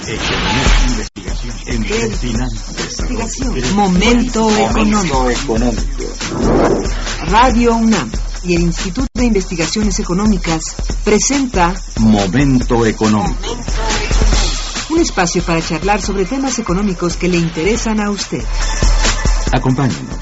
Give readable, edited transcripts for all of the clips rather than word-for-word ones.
Investigación. Momento económico. Radio UNAM y el Instituto de Investigaciones Económicas presenta Momento económico. Un espacio para charlar sobre temas económicos que le interesan a usted. Acompáñenos.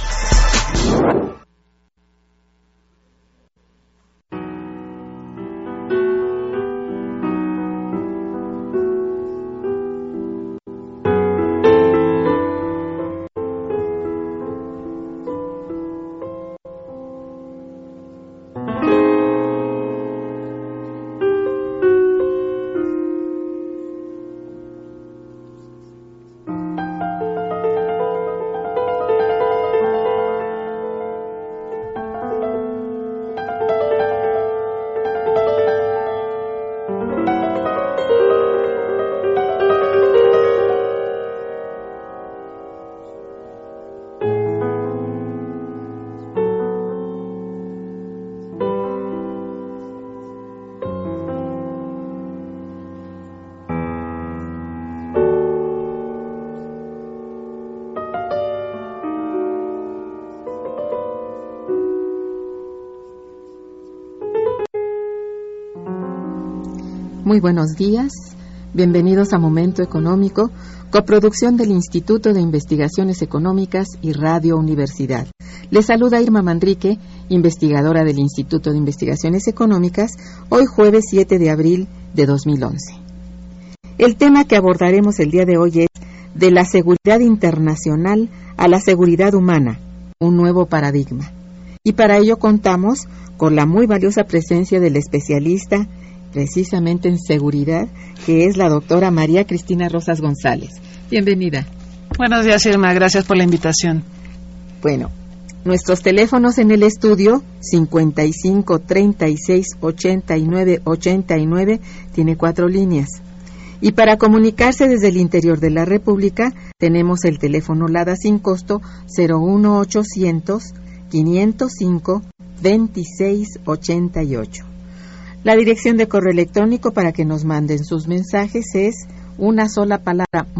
Muy buenos días, bienvenidos a Momento Económico, coproducción del Instituto de Investigaciones Económicas y Radio Universidad. Les saluda Irma Manrique, investigadora del Instituto de Investigaciones Económicas, hoy jueves 7 de abril de 2011. El tema que abordaremos el día de hoy es de la seguridad internacional a la seguridad humana, un nuevo paradigma. Y para ello contamos con la muy valiosa presencia del especialista precisamente en seguridad, que es la doctora María Cristina Rosas González. Bienvenida. Buenos días, Irma, gracias por la invitación. Bueno, nuestros teléfonos en el estudio 55 36 89 89 tiene 4 líneas. Y para comunicarse desde el interior de la República tenemos el teléfono LADA sin costo 01800 505 26 88. La dirección de correo electrónico para que nos manden sus mensajes es una sola palabra,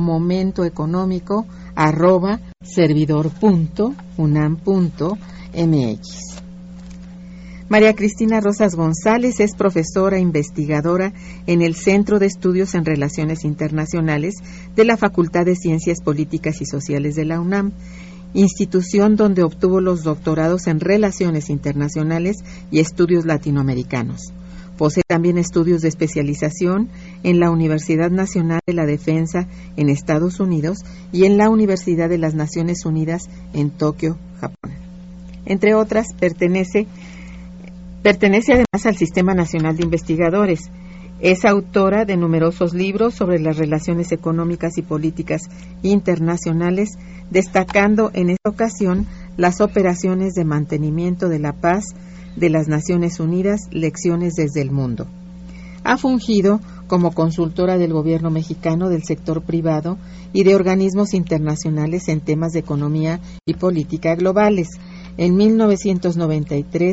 momentoeconómico@servidor.unam.mx. María Cristina Rosas González es profesora investigadora en el Centro de Estudios en Relaciones Internacionales de la Facultad de Ciencias Políticas y Sociales de la UNAM, institución donde obtuvo los doctorados en Relaciones Internacionales y Estudios Latinoamericanos. Posee también estudios de especialización en la Universidad Nacional de la Defensa en Estados Unidos y en la Universidad de las Naciones Unidas en Tokio, Japón. Entre otras, pertenece además al Sistema Nacional de Investigadores. Es autora de numerosos libros sobre las relaciones económicas y políticas internacionales, destacando en esta ocasión las operaciones de mantenimiento de la paz de las Naciones Unidas, lecciones desde el mundo. Ha fungido como consultora del gobierno mexicano, del sector privado y de organismos internacionales en temas de economía y política globales. En 1993,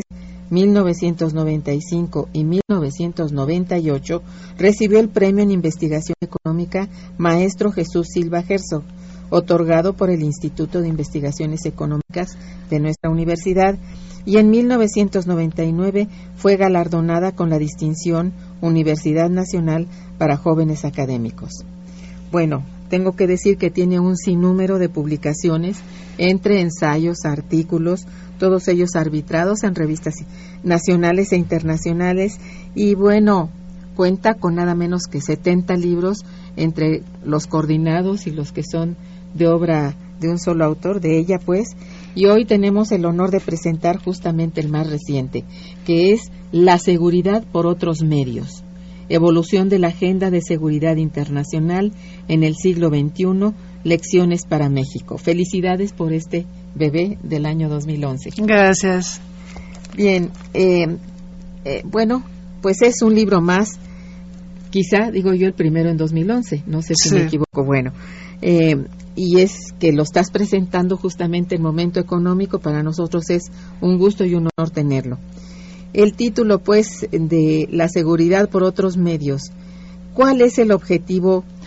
1995 y 1998 recibió el Premio en Investigación Económica Maestro Jesús Silva Herzog, otorgado por el Instituto de Investigaciones Económicas de nuestra universidad, y en 1999 fue galardonada con la distinción Universidad Nacional para Jóvenes Académicos. Bueno, tengo que decir que tiene un sinnúmero de publicaciones, entre ensayos, artículos, todos ellos arbitrados en revistas nacionales e internacionales, y bueno, cuenta con nada menos que 70 libros, entre los coordinados y los que son de obra de un solo autor, de ella pues, y hoy tenemos el honor de presentar justamente el más reciente, que es La seguridad por otros medios, evolución de la agenda de seguridad internacional en el siglo XXI, lecciones para México. Felicidades por este bebé del año 2011. Gracias. Bien, bueno, pues es un libro más, quizá, digo yo, el primero en 2011, no sé si me equivoco, bueno, y es que lo estás presentando justamente en Momento Económico. Para nosotros es un gusto y un honor tenerlo. El título, pues, de La seguridad por otros medios, ¿cuál es el objetivo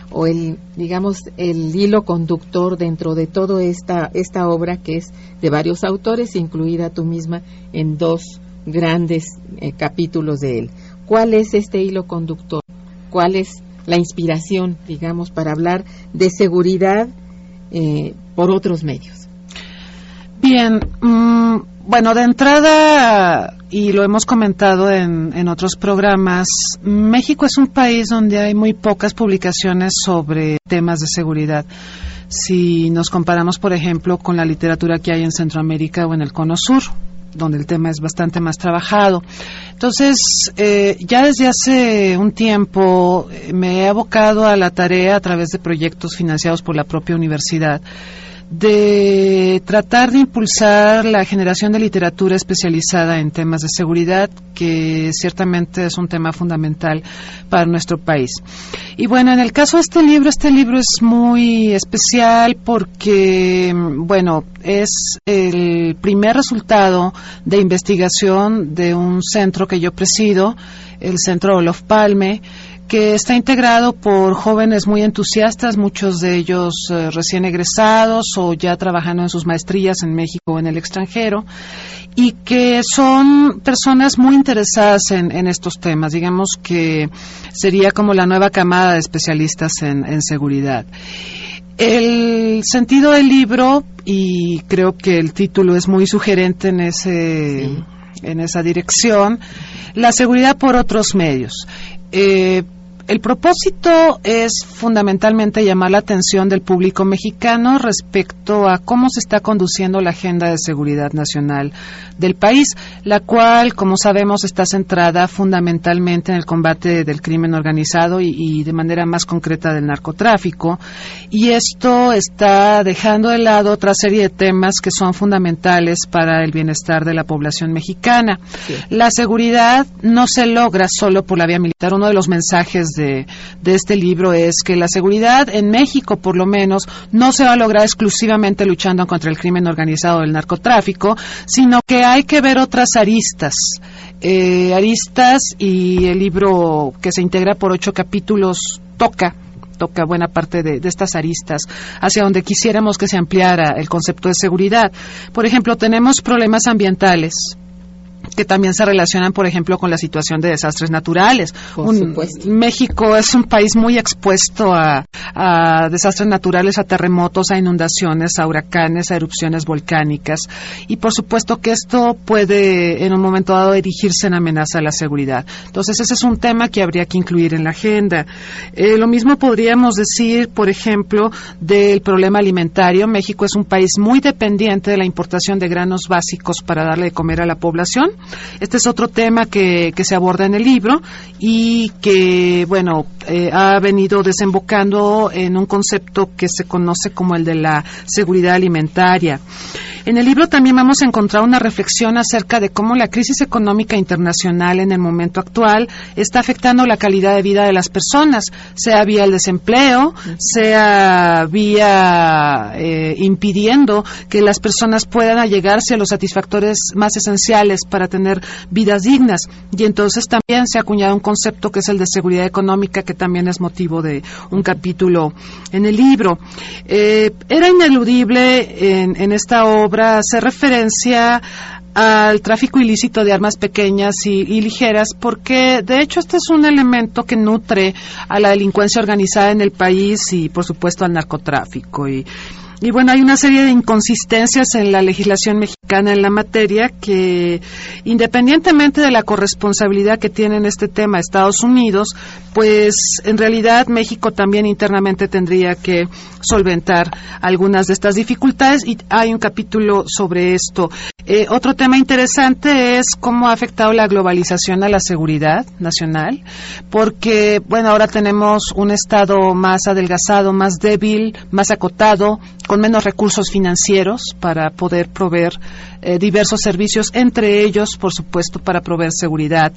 o el hilo conductor dentro de toda esta obra, que es de varios autores, incluida tú misma en 2 grandes capítulos de él. ¿Cuál es este hilo conductor? ¿Cuál es la inspiración, digamos, para hablar de seguridad por otros medios? Bien, bueno, de entrada, y lo hemos comentado en otros programas, México es un país donde hay muy pocas publicaciones sobre temas de seguridad. Si nos comparamos, por ejemplo, con la literatura que hay en Centroamérica o en el Cono Sur, donde el tema es bastante más trabajado. Entonces, ya desde hace un tiempo me he abocado a la tarea, a través de proyectos financiados por la propia universidad, de tratar de impulsar la generación de literatura especializada en temas de seguridad, que ciertamente es un tema fundamental para nuestro país. Y bueno, en el caso de este libro es muy especial porque, bueno, es el primer resultado de investigación de un centro que yo presido, el Centro Olof Palme, que está integrado por jóvenes muy entusiastas, muchos de ellos recién egresados o ya trabajando en sus maestrías en México o en el extranjero, y que son personas muy interesadas en estos temas. Digamos que sería como la nueva camada de especialistas en seguridad. El sentido del libro, y creo que el título es muy sugerente en esa dirección, la seguridad por otros medios. El propósito es fundamentalmente llamar la atención del público mexicano respecto a cómo se está conduciendo la agenda de seguridad nacional del país, la cual, como sabemos, está centrada fundamentalmente en el combate del crimen organizado y de manera más concreta del narcotráfico. Y esto está dejando de lado otra serie de temas que son fundamentales para el bienestar de la población mexicana. Sí. La seguridad no se logra solo por la vía militar. Uno de los mensajes de este libro es que la seguridad en México, por lo menos, no se va a lograr exclusivamente luchando contra el crimen organizado del narcotráfico, sino que hay que ver otras aristas, y el libro, que se integra por 8 capítulos, toca buena parte de estas aristas, hacia donde quisiéramos que se ampliara el concepto de seguridad. Por ejemplo, tenemos problemas ambientales que también se relacionan, por ejemplo, con la situación de desastres naturales. Por supuesto. México es un país muy expuesto a desastres naturales, a terremotos, a inundaciones, a huracanes, a erupciones volcánicas, y por supuesto que esto puede en un momento dado erigirse en amenaza a la seguridad. Entonces, ese es un tema que habría que incluir en la agenda. Lo mismo podríamos decir, por ejemplo, del problema alimentario. México es un país muy dependiente de la importación de granos básicos para darle de comer a la población. Este es otro tema que se aborda en el libro y que, bueno, ha venido desembocando en un concepto que se conoce como el de la seguridad alimentaria. En el libro también vamos a encontrar una reflexión acerca de cómo la crisis económica internacional en el momento actual está afectando la calidad de vida de las personas, sea vía el desempleo, sea vía impidiendo que las personas puedan allegarse a los satisfactores más esenciales para tener vidas dignas. Y entonces también se ha acuñado un concepto que es el de seguridad económica, que también es motivo de un capítulo en el libro. Era ineludible en esta obra hacer referencia al tráfico ilícito de armas pequeñas y ligeras, porque de hecho este es un elemento que nutre a la delincuencia organizada en el país y por supuesto al narcotráfico. Y bueno, hay una serie de inconsistencias en la legislación mexicana en la materia que, independientemente de la corresponsabilidad que tiene en este tema Estados Unidos, pues en realidad México también internamente tendría que solventar algunas de estas dificultades, y hay un capítulo sobre esto. Otro tema interesante es cómo ha afectado la globalización a la seguridad nacional, porque, bueno, ahora tenemos un Estado más adelgazado, más débil, más acotado, con menos recursos financieros para poder proveer diversos servicios, entre ellos, por supuesto, para proveer seguridad.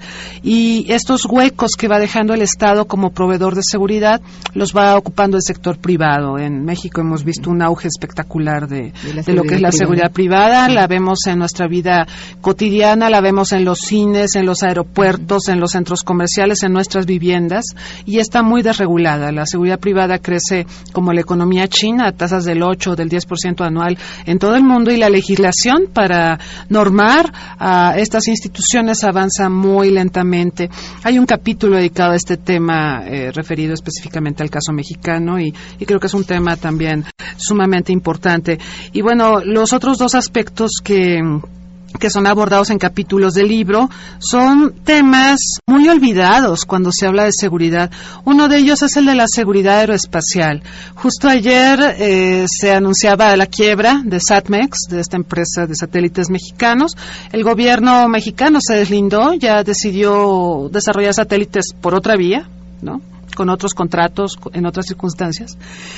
Y estos huecos que va dejando el Estado como proveedor de seguridad los va ocupando el sector privado. En México hemos visto un auge espectacular de lo que es la seguridad privada. La vemos en nuestra vida cotidiana, la vemos en los cines, en los aeropuertos, en los centros comerciales, en nuestras viviendas, y está muy desregulada. La seguridad privada crece como la economía china, a tasas del 8 o del 10% anual en todo el mundo, y la legislación para normar a estas instituciones avanza muy lentamente. Hay un capítulo dedicado a este tema referido específicamente al caso mexicano, y creo que es un tema también sumamente importante. Y bueno, los otros dos aspectos que son abordados en capítulos del libro son temas muy olvidados cuando se habla de seguridad. Uno de ellos es el de la seguridad aeroespacial. Justo ayer se anunciaba la quiebra de Satmex, de esta empresa de satélites mexicanos. El gobierno mexicano se deslindó, ya decidió desarrollar satélites por otra vía, ¿no?, con otros contratos, en otras circunstancias.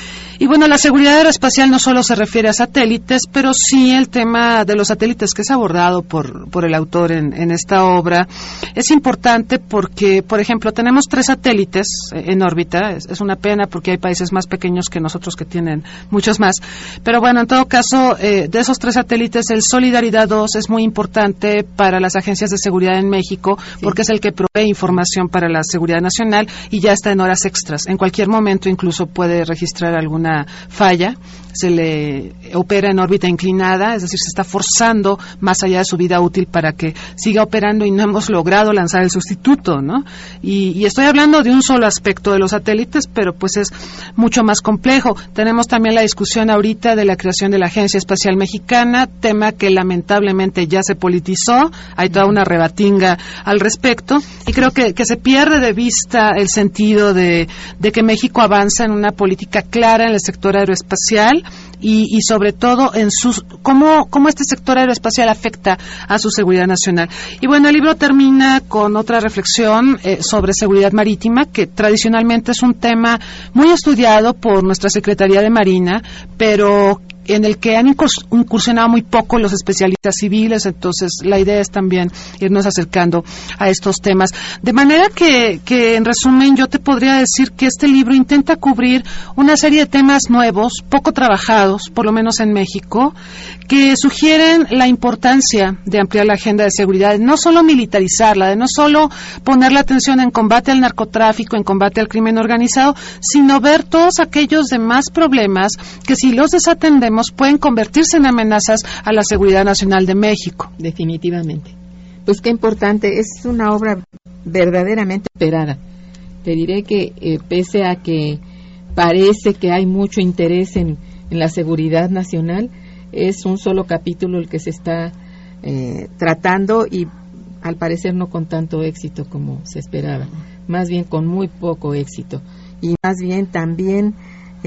Y bueno, la seguridad aeroespacial no solo se refiere a satélites, pero sí el tema de los satélites que es abordado por el autor en esta obra es importante porque, por ejemplo, tenemos 3 satélites en órbita. Es una pena porque hay países más pequeños que nosotros que tienen muchos más. Pero bueno, en todo caso, de esos 3 satélites, el Solidaridad 2 es muy importante para las agencias de seguridad en México, porque es el que provee información para la seguridad nacional y ya está en horas extras. En cualquier momento incluso puede registrar alguna falla, se le opera en órbita inclinada, es decir, se está forzando más allá de su vida útil para que siga operando y no hemos logrado lanzar el sustituto, ¿no? Y estoy hablando de un solo aspecto de los satélites, pero pues es mucho más complejo. Tenemos también la discusión ahorita de la creación de la Agencia Espacial Mexicana, tema que lamentablemente ya se politizó, hay toda una rebatinga al respecto, y creo que se pierde de vista el sentido de que México avanza en una política clara en el sector aeroespacial y sobre todo en cómo este sector aeroespacial afecta a su seguridad nacional. Y bueno, el libro termina con otra reflexión sobre seguridad marítima, que tradicionalmente es un tema muy estudiado por nuestra Secretaría de Marina, pero en el que han incursionado muy poco los especialistas civiles. Entonces la idea es también irnos acercando a estos temas. De manera que en resumen yo te podría decir que este libro intenta cubrir una serie de temas nuevos, poco trabajados, por lo menos en México, que sugieren la importancia de ampliar la agenda de seguridad, de no solo militarizarla, de no solo poner la atención en combate al narcotráfico, en combate al crimen organizado, sino ver todos aquellos demás problemas que, si los desatendemos, pueden convertirse en amenazas a la seguridad nacional de México. Definitivamente. Pues qué importante, es una obra verdaderamente esperada. Te diré que pese a que parece que hay mucho interés en la seguridad nacional, es un solo capítulo el que se está tratando, y al parecer no con tanto éxito como se esperaba, más bien con muy poco éxito, y más bien también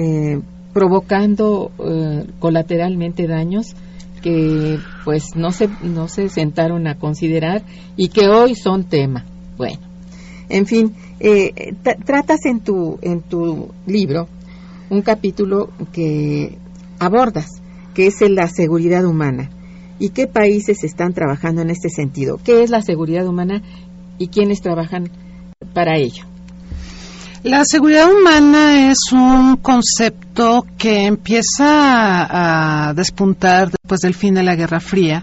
provocando colateralmente daños que pues no se sentaron a considerar y que hoy son tema. Bueno, en fin, tratas en tu libro un capítulo que abordas, que es la seguridad humana. ¿Y qué países están trabajando en este sentido? ¿Qué es la seguridad humana y quiénes trabajan para ello? La seguridad humana es un concepto que empieza a despuntar después del fin de la Guerra Fría.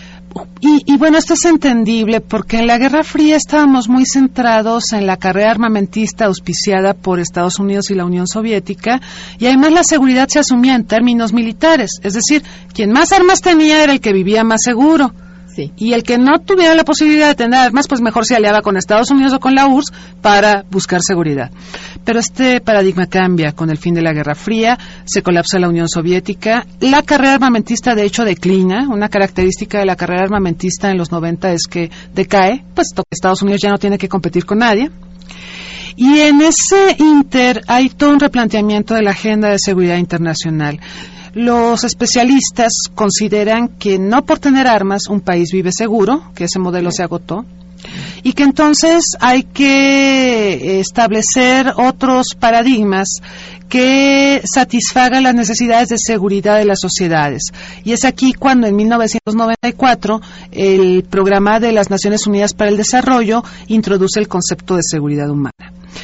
Y bueno, esto es entendible porque en la Guerra Fría estábamos muy centrados en la carrera armamentista auspiciada por Estados Unidos y la Unión Soviética, y además la seguridad se asumía en términos militares, es decir, quien más armas tenía era el que vivía más seguro. Sí. Y el que no tuviera la posibilidad de tener armas, pues mejor se aliaba con Estados Unidos o con la URSS para buscar seguridad. Pero este paradigma cambia con el fin de la Guerra Fría, se colapsa la Unión Soviética, la carrera armamentista de hecho declina. Una característica de la carrera armamentista en los 90 es que decae, puesto que Estados Unidos ya no tiene que competir con nadie. Y en ese inter hay todo un replanteamiento de la agenda de seguridad internacional. Los especialistas consideran que no por tener armas un país vive seguro, que ese modelo se agotó, y que entonces hay que establecer otros paradigmas que satisfaga las necesidades de seguridad de las sociedades. Y es aquí cuando en 1994 el Programa de las Naciones Unidas para el Desarrollo introduce el concepto de seguridad humana.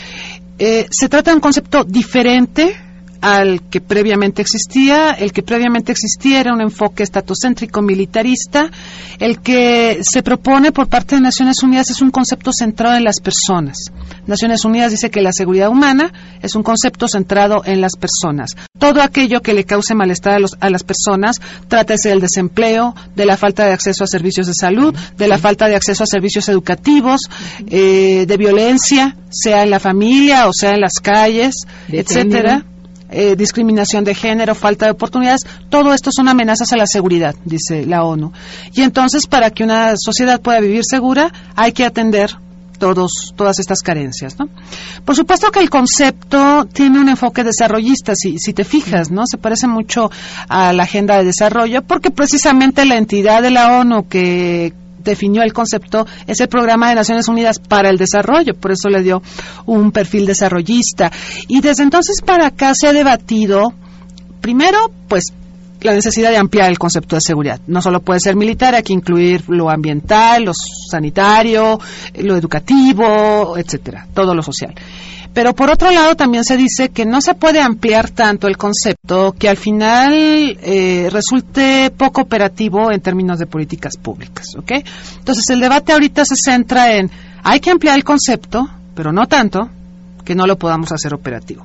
Se trata de un concepto diferente al que previamente existía. El que previamente existía era un enfoque estatocéntrico militarista. El que se propone por parte de Naciones Unidas es un concepto centrado en las personas. Naciones Unidas dice que la seguridad humana es un concepto centrado en las personas. Todo aquello que le cause malestar a las personas, trátese del desempleo, de la falta de acceso a servicios de salud, de la falta de acceso a servicios educativos, de violencia, sea en la familia o sea en las calles, etcétera. Discriminación de género, falta de oportunidades, todo esto son amenazas a la seguridad, dice la ONU. Y entonces, para que una sociedad pueda vivir segura, hay que atender todas estas carencias, ¿no? Por supuesto que el concepto tiene un enfoque desarrollista, si te fijas, ¿no? Se parece mucho a la Agenda de Desarrollo, porque precisamente la entidad de la ONU que definió el concepto es el Programa de Naciones Unidas para el Desarrollo, por eso le dio un perfil desarrollista. Y desde entonces para acá se ha debatido, primero, pues, la necesidad de ampliar el concepto de seguridad. No solo puede ser militar, hay que incluir lo ambiental, lo sanitario, lo educativo, etcétera, todo lo social. Pero por otro lado también se dice que no se puede ampliar tanto el concepto que al final resulte poco operativo en términos de políticas públicas, ¿ok? Entonces el debate ahorita se centra en hay que ampliar el concepto, pero no tanto que no lo podamos hacer operativo.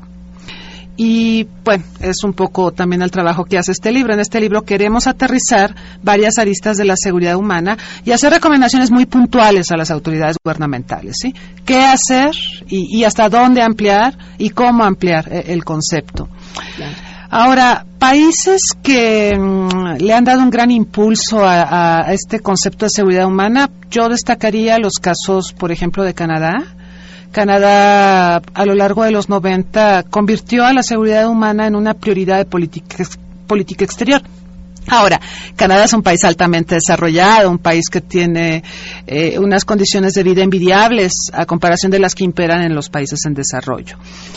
Y, bueno, es un poco también el trabajo que hace este libro. En este libro queremos aterrizar varias aristas de la seguridad humana y hacer recomendaciones muy puntuales a las autoridades gubernamentales, ¿sí? ¿Qué hacer y hasta dónde ampliar y cómo ampliar el concepto? Claro. Ahora, países que le han dado un gran impulso a este concepto de seguridad humana, yo destacaría los casos, por ejemplo, de Canadá. Canadá, a lo largo de los 90, convirtió a la seguridad humana en una prioridad de política exterior. Ahora, Canadá es un país altamente desarrollado, un país que tiene unas condiciones de vida envidiables a comparación de las que imperan en los países en desarrollo.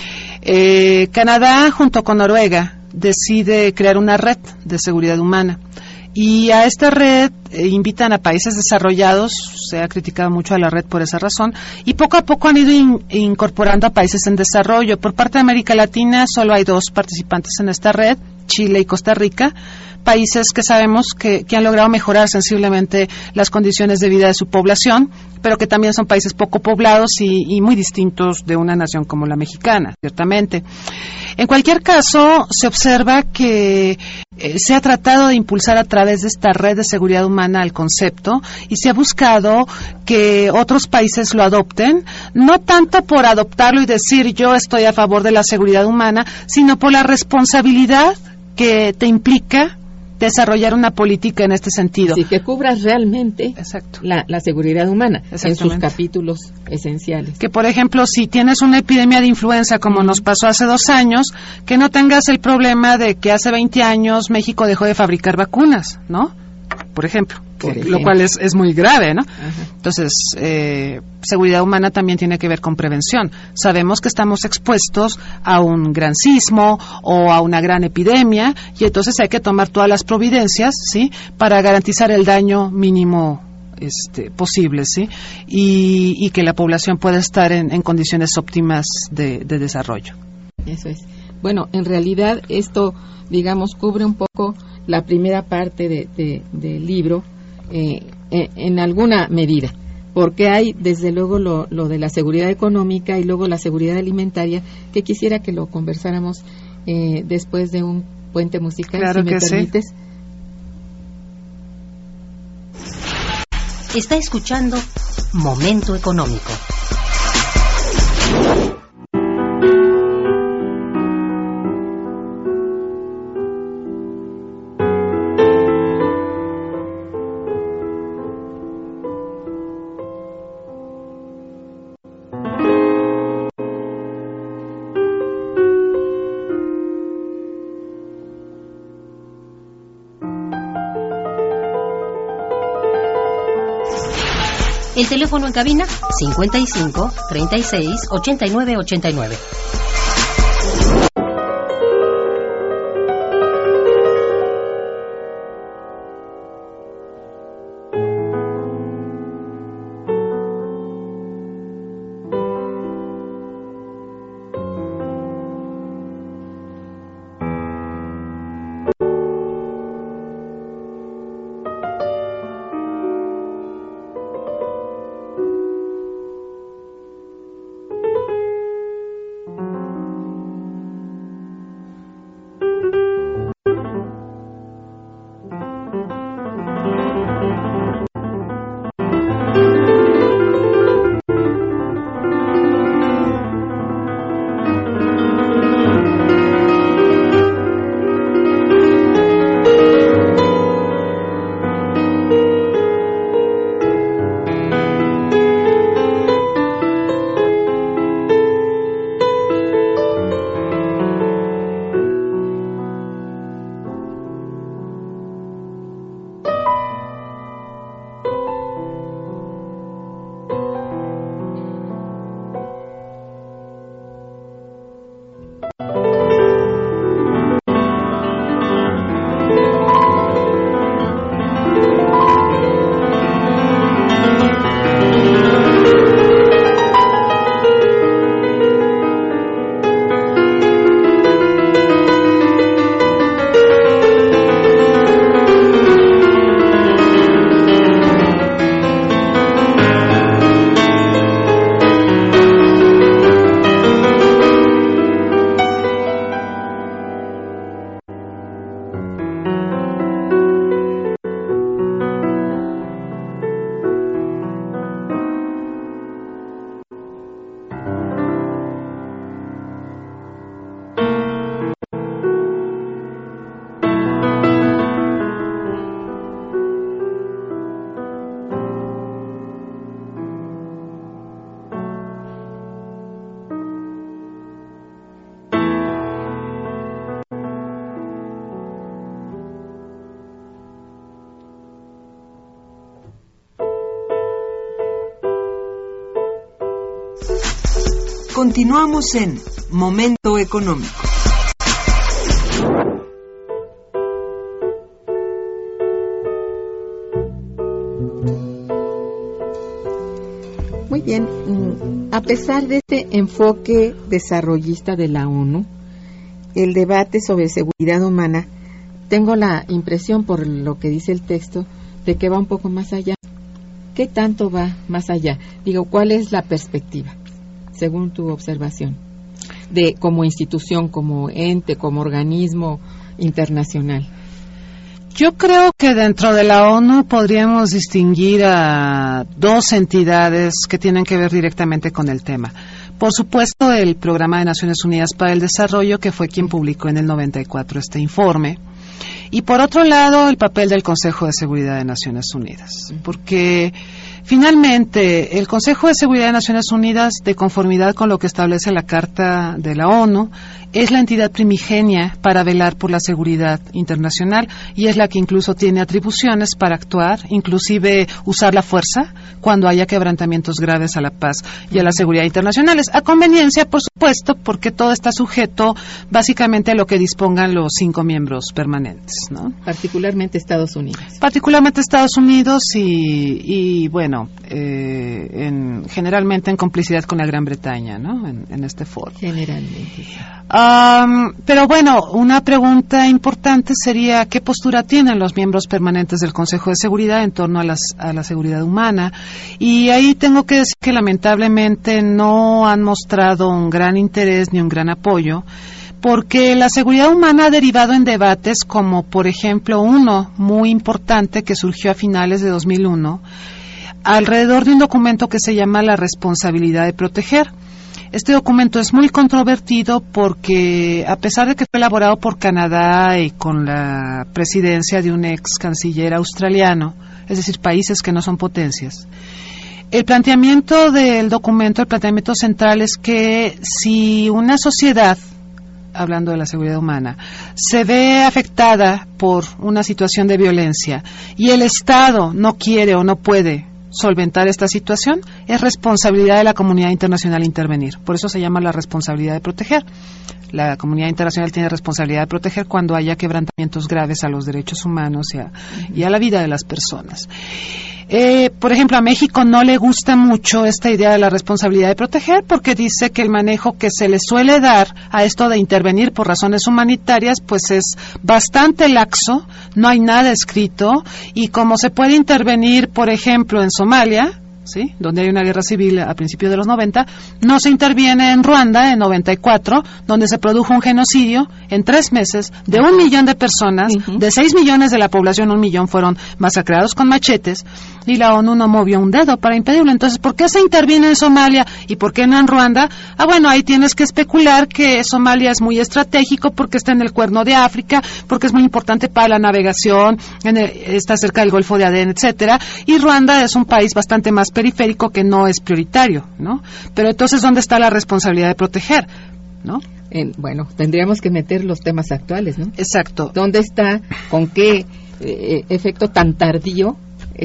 Canadá, junto con Noruega, decide crear una red de seguridad humana. Y a esta red invitan a países desarrollados, se ha criticado mucho a la red por esa razón, y poco a poco han ido incorporando a países en desarrollo. Por parte de América Latina solo hay 2 participantes en esta red, Chile y Costa Rica, países que sabemos que han logrado mejorar sensiblemente las condiciones de vida de su población, pero que también son países poco poblados y muy distintos de una nación como la mexicana, ciertamente. En cualquier caso, se observa que se ha tratado de impulsar a través de esta red de seguridad humana el concepto y se ha buscado que otros países lo adopten, no tanto por adoptarlo y decir yo estoy a favor de la seguridad humana, sino por la responsabilidad que te implica desarrollar una política en este sentido. Sí, que cubras realmente la seguridad humana en sus capítulos esenciales. Que, por ejemplo, si tienes una epidemia de influenza, como nos pasó hace 2 años, que no tengas el problema de que hace 20 años México dejó de fabricar vacunas, ¿no? Por ejemplo. Lo cual es muy grave, ¿no? Ajá. Entonces, seguridad humana también tiene que ver con prevención. Sabemos que estamos expuestos a un gran sismo o a una gran epidemia y entonces hay que tomar todas las providencias, ¿sí? Para garantizar el daño mínimo posible, ¿sí? Y que la población pueda estar en condiciones óptimas de desarrollo. Eso es. Bueno, en realidad esto, digamos, cubre un poco la primera parte del libro, en alguna medida, porque hay desde luego lo de la seguridad económica y luego la seguridad alimentaria, que quisiera que lo conversáramos después de un puente musical, claro, si me permites. Sí. Está escuchando Momento Económico. El teléfono en cabina 55 36 89 89. Continuamos en Momento Económico. Muy bien, a pesar de este enfoque desarrollista de la ONU, el debate sobre seguridad humana, tengo la impresión, por lo que dice el texto, de que va un poco más allá. ¿Qué tanto va más allá? Digo, ¿cuál es la perspectiva, según tu observación, de como institución, como ente, como organismo internacional? Yo creo que dentro de la ONU podríamos distinguir a dos entidades que tienen que ver directamente con el tema. Por supuesto, el Programa de Naciones Unidas para el Desarrollo, que fue quien publicó en el 94 este informe. Y por otro lado, el papel del Consejo de Seguridad de Naciones Unidas. Porque finalmente el Consejo de Seguridad de Naciones Unidas, de conformidad con lo que establece la Carta de la ONU, es la entidad primigenia para velar por la seguridad internacional y es la que incluso tiene atribuciones para actuar, inclusive usar la fuerza cuando haya quebrantamientos graves a la paz y a la seguridad internacionales. A conveniencia, por supuesto, porque todo está sujeto básicamente a lo que dispongan los 5 miembros permanentes, ¿no? Particularmente Estados Unidos. Particularmente Estados Unidos y bueno, generalmente en complicidad con la Gran Bretaña, ¿no? En este foro. Generalmente. Pero bueno, una pregunta importante sería ¿qué postura tienen los miembros permanentes del Consejo de Seguridad en torno a la seguridad humana? Y ahí tengo que decir que lamentablemente no han mostrado un gran interés ni un gran apoyo, porque la seguridad humana ha derivado en debates como, por ejemplo, uno muy importante que surgió a finales de 2001, alrededor de un documento que se llama La responsabilidad de proteger. Este documento es muy controvertido porque, a pesar de que fue elaborado por Canadá y con la presidencia de un ex canciller australiano, es decir, países que no son potencias, el planteamiento del documento, el planteamiento central es que si una sociedad, hablando de la seguridad humana, se ve afectada por una situación de violencia y el Estado no quiere o no puede solventar esta situación, es responsabilidad de la comunidad internacional intervenir. Por eso se llama la responsabilidad de proteger. La comunidad internacional tiene responsabilidad de proteger cuando haya quebrantamientos graves a los derechos humanos y a la vida de las personas. Por ejemplo, a México no le gusta mucho esta idea de la responsabilidad de proteger porque dice que el manejo que se le suele dar a esto de intervenir por razones humanitarias pues es bastante laxo, no hay nada escrito y como se puede intervenir, por ejemplo, en Somalia, ¿sí?, donde hay una guerra civil a principios de los 90, no se interviene en Ruanda en 94, donde se produjo un genocidio en 3 meses de 1 millón de personas, de 6 millones de la población, 1 millón fueron masacrados con machetes, y la ONU no movió un dedo para impedirlo. Entonces, ¿por qué se interviene en Somalia y por qué no en Ruanda? Bueno, ahí tienes que especular que Somalia es muy estratégico porque está en el Cuerno de África, porque es muy importante para la navegación, está cerca del Golfo de Adén, etcétera, y Ruanda es un país bastante más periférico que no es prioritario, ¿no? Pero entonces, ¿dónde está la responsabilidad de proteger, ¿no? Bueno, tendríamos que meter los temas actuales, ¿no? Exacto. ¿Dónde está, con qué efecto tan tardío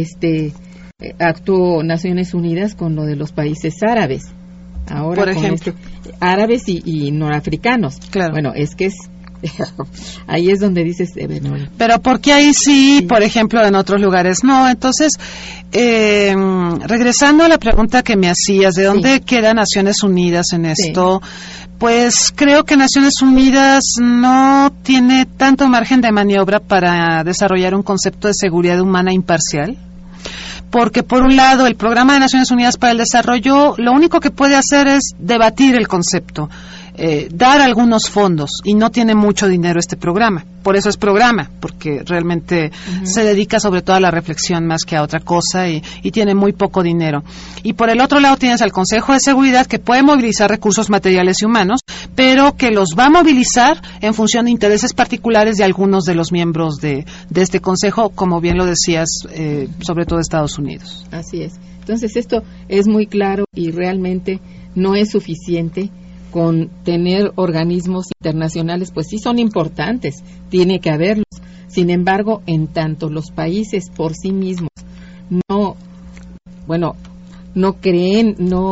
actuó Naciones Unidas con lo de los países árabes? Ahora, por ejemplo, árabes y norafricanos. Claro. Bueno, es que ahí es donde dices, pero porque ahí sí, por ejemplo, en otros lugares no. Entonces, regresando a la pregunta que me hacías, ¿de dónde queda Naciones Unidas en esto? Pues creo que Naciones Unidas no tiene tanto margen de maniobra para desarrollar un concepto de seguridad humana imparcial. Porque, por un lado, el Programa de Naciones Unidas para el Desarrollo lo único que puede hacer es debatir el concepto, dar algunos fondos, y no tiene mucho dinero este programa. Por eso es programa, porque realmente se dedica sobre todo a la reflexión más que a otra cosa y tiene muy poco dinero. Y por el otro lado tienes al Consejo de Seguridad, que puede movilizar recursos materiales y humanos, pero que los va a movilizar en función de intereses particulares de algunos de los miembros de este Consejo, como bien lo decías, sobre todo Estados Unidos. Así es. Entonces esto es muy claro y realmente no es suficiente con tener organismos internacionales, pues sí son importantes, tiene que haberlos. Sin embargo, en tanto los países por sí mismos no creen, no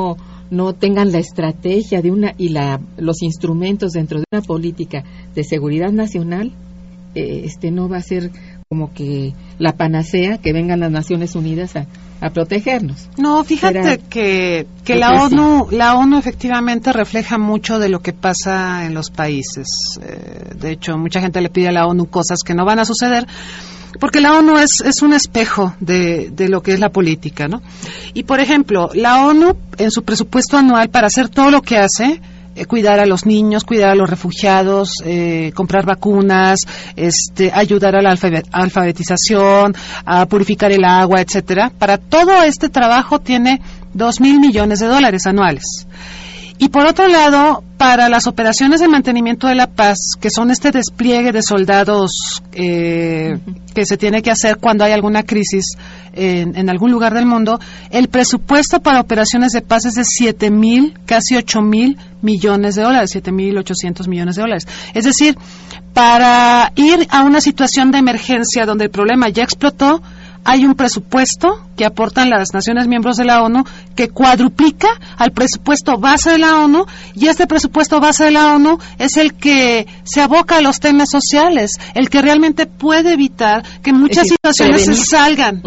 no tengan la estrategia de los instrumentos dentro de una política de seguridad nacional, no va a ser como que la panacea que vengan las Naciones Unidas a protegernos. No, fíjate que la ONU efectivamente refleja mucho de lo que pasa en los países. De hecho, mucha gente le pide a la ONU cosas que no van a suceder, porque la ONU es un espejo de lo que es la política, ¿no? Y, por ejemplo, la ONU, en su presupuesto anual, para hacer todo lo que hace, cuidar a los niños, cuidar a los refugiados, comprar vacunas, ayudar a la alfabetización, a purificar el agua, etcétera. Para todo este trabajo tiene $2,000 millones anuales. Y por otro lado, para las operaciones de mantenimiento de la paz, que son este despliegue de soldados que se tiene que hacer cuando hay alguna crisis en algún lugar del mundo, el presupuesto para operaciones de paz es de casi $8,000 millones, $7,800 millones. Es decir, para ir a una situación de emergencia donde el problema ya explotó, hay un presupuesto que aportan las naciones miembros de la ONU que cuadruplica al presupuesto base de la ONU, y este presupuesto base de la ONU es el que se aboca a los temas sociales, el que realmente puede evitar que muchas situaciones se salgan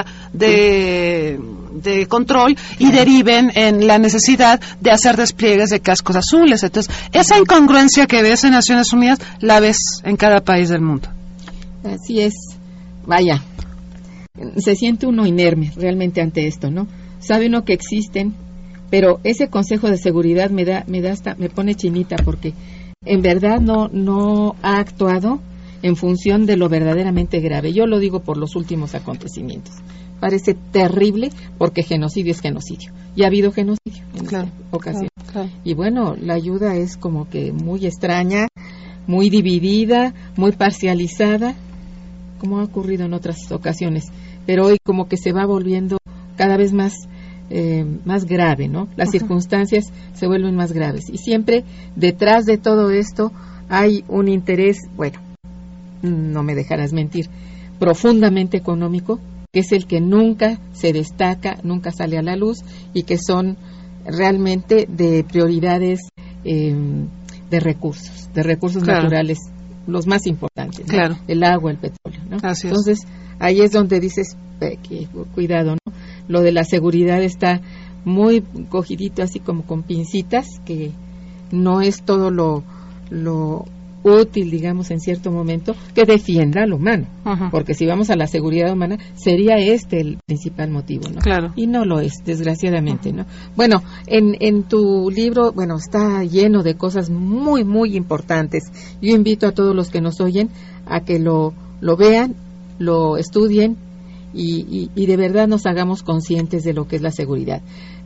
de control y deriven en la necesidad de hacer despliegues de cascos azules. Entonces, esa incongruencia que ves en Naciones Unidas la ves en cada país del mundo. Así es. Vaya, se siente uno inerme realmente ante esto, ¿no? Sabe uno que existen, pero ese Consejo de Seguridad me pone chinita, porque en verdad no ha actuado en función de lo verdaderamente grave. Yo lo digo por los últimos acontecimientos. Parece terrible, porque genocidio es genocidio. Y ha habido genocidio en esta ocasión. Claro. Y bueno, la ayuda es como que muy extraña, muy dividida, muy parcializada, como ha ocurrido en otras ocasiones, pero hoy como que se va volviendo cada vez más grave, ¿no? Las circunstancias se vuelven más graves, y siempre detrás de todo esto hay un interés, bueno, no me dejarás mentir, profundamente económico, que es el que nunca se destaca, nunca sale a la luz, y que son realmente de prioridades de recursos naturales, los más importantes, ¿no? Claro. El agua, el petróleo, ¿no? Así es. Entonces, ahí es donde dices, que cuidado, ¿no? Lo de la seguridad está muy cogidito, así como con pincitas, que no es todo lo útil, digamos, en cierto momento, que defienda al humano. Porque si vamos a la seguridad humana, sería el principal motivo, ¿no? Claro. Y no lo es, desgraciadamente, ¿no? Bueno, en tu libro, bueno, está lleno de cosas muy, muy importantes. Yo invito a todos los que nos oyen a que lo vean, lo estudien, y de verdad nos hagamos conscientes de lo que es la seguridad.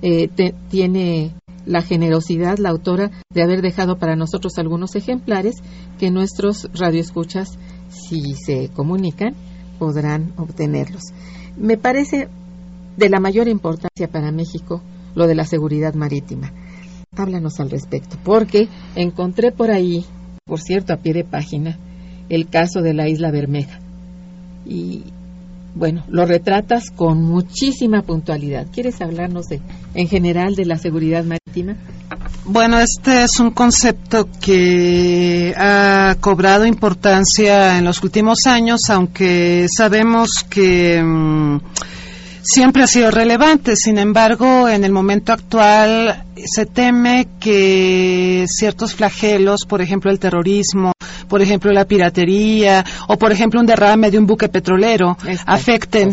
Tiene la generosidad, la autora, de haber dejado para nosotros algunos ejemplares que nuestros radioescuchas, si se comunican, podrán obtenerlos. Me parece de la mayor importancia para México lo de la seguridad marítima. Háblanos al respecto, porque encontré por ahí, por cierto, a pie de página, el caso de la Isla Bermeja. Y bueno, lo retratas con muchísima puntualidad. ¿Quieres hablarnos en general de la seguridad marítima? Bueno, este es un concepto que ha cobrado importancia en los últimos años, aunque sabemos que siempre ha sido relevante. Sin embargo, en el momento actual se teme que ciertos flagelos, por ejemplo el terrorismo, por ejemplo la piratería, o por ejemplo un derrame de un buque petrolero, afecten